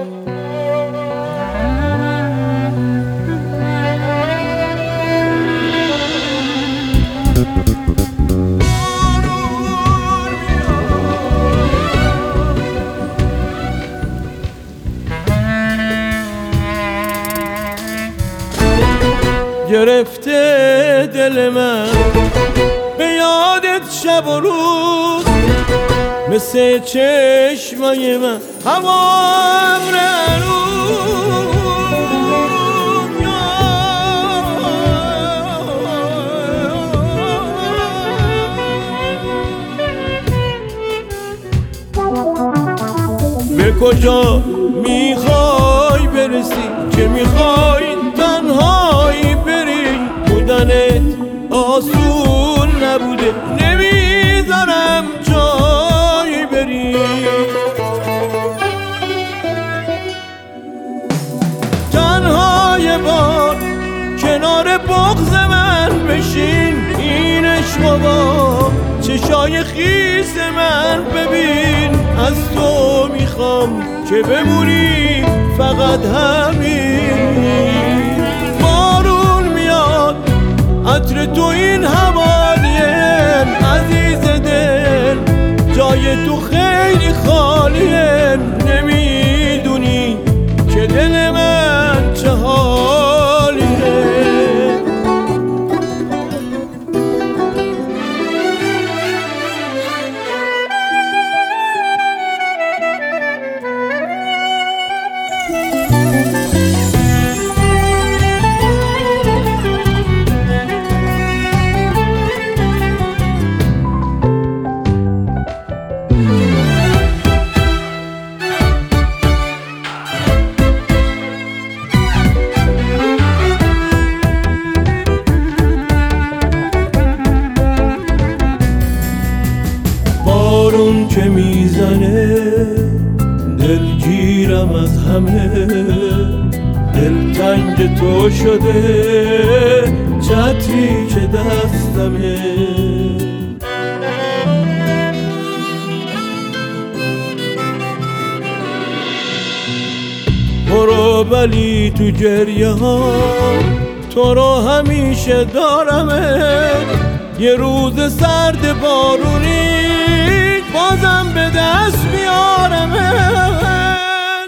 گرفته دل من به یادت شب و روز، مثل چشمای من هوام به کجا میخوای برسی که میخوای تنهایی بری؟ بودنت آسون نبوده، نمیذارم جایی بری. تنها یه بار کنار بغض من بشین، این عشق با چشای خیس من ببین. از تو میخوام که بمونی فقط همین. بارون میاد عطر تو این حوالیم، عزیز دل جای تو خیلی خالیه. نمیدونی که دل من چه حالیه. بارون که میزنه دلگیرم از همه، دلتنگ تو شده چتری که دستمه. برو ولی تو گریه ها تو رو همیشه دارمه. یه روز سرد بارونی بازم به دست میارمت.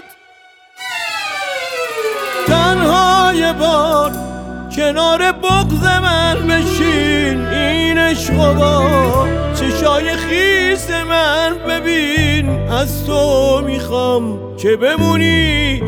تنها یه بار کنار بغض من بشین، این عشق با چشای خیس من ببین. از تو میخوام که بمونی